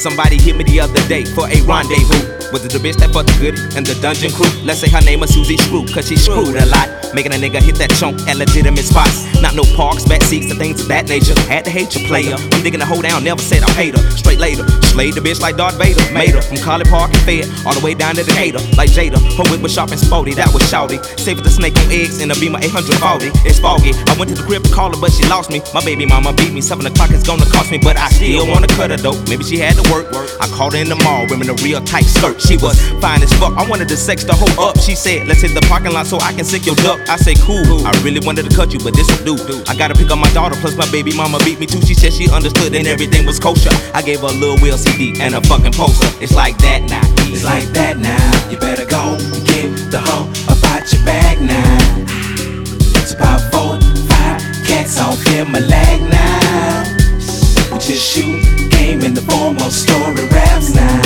Somebody hit me the other day for a rendezvous. Was it the bitch that fucked the goodie and the dungeon crew? Let's say her name was Susie Screw, cause she screwed a lot, making a nigga hit that chunk at legitimate spots. Not no parks, back seats, and things of that nature. Had to hate your player. I'm digging the hoe down, never said I hate her. Straight later, slayed the bitch like Darth Vader. Made her from College Park and Fed, all the way down to Decatur. Like Jada, her whip was sharp and sporty, that was shouty. Saved the snake on eggs in a Beamer 840. It's foggy, I went to the crib to call her, but she lost me. My baby mama beat me, 7 o'clock is gonna cost me, but I still wanna cut her though. Maybe she had to work. I called her in the mall, wearing a real tight skirt. She was fine as fuck, I wanted to sex the hoe up. She said, let's hit the parking lot so I can sick your duck. I say, cool, I really wanted to cut you, but this'll do. I gotta pick up my daughter, plus my baby mama beat me too. She said she understood and everything was kosher. I gave her a little Will CD and a fucking poster. It's like that now. It's like that now. You better go and get the hoe up out your bag now. It's about 4, 5 cats off in my leg now. We just shoot game in the form of story raps now.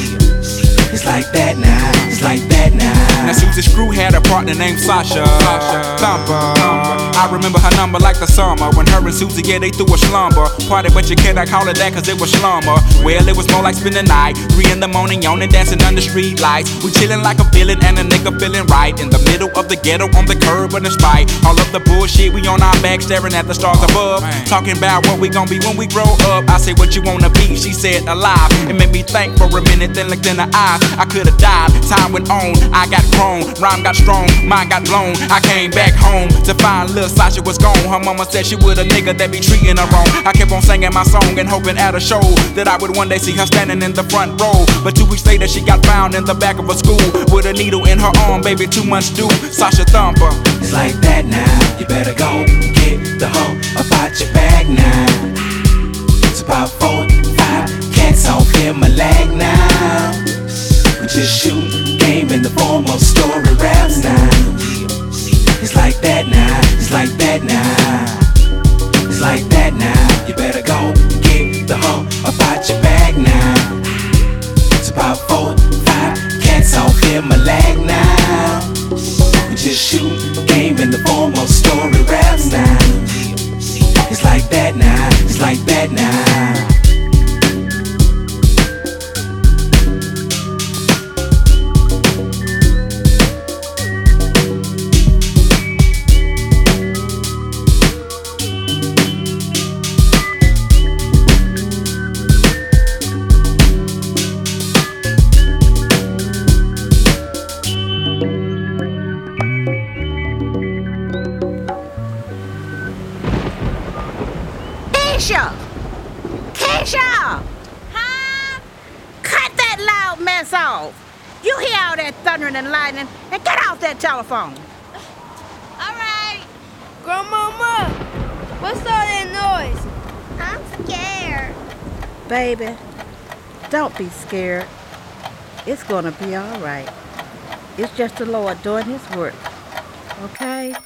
It's like that now, it's like that now. Now Susie Screw had a partner named Sasha Thumper. I remember her number like the summer when her and Susie, yeah, they threw a slumber party, but you cannot call it that cause it was slumber. Well, it was more like spending the night, 3 in the morning, yawning, dancing under street lights. We chilling like a villain and a nigga feeling right in the middle of the ghetto on the curb, but in spite all of the bullshit, we on our back staring at the stars above, talking about what we gon' be when we grow up. I say, what you wanna be? She said, alive. It made me think for a minute, then looked in her eyes. I could've died, time went on, I got grown, rhyme got strong, mind got blown. I came back home to find little Sasha was gone. Her mama said she would a nigga that be treating her wrong. I kept on singing my song and hoping at a show that I would one day see her standing in the front row. But 2 weeks later she got found in the back of a school with a needle in her arm, baby, 2 months due. Sasha Thumper. It's like that now. You better go and get the hoe up out your bag now. It's about 4, 5 cats off in my leg now. We just shoot game in the form of story raps now. It's like that now, it's like that now. It's like that now. You better go get the hoe up out your bag now. It's about 4, 5 cats off in my leg now. We just shoot game in the form of story raps now. It's like that now, it's like that now. Keisha! Huh? Cut that loud mess off. You hear all that thundering and lightning, and get off that telephone. All right. Grandmama, what's all that noise? I'm scared. Baby, don't be scared. It's gonna be all right. It's just the Lord doing his work. Okay?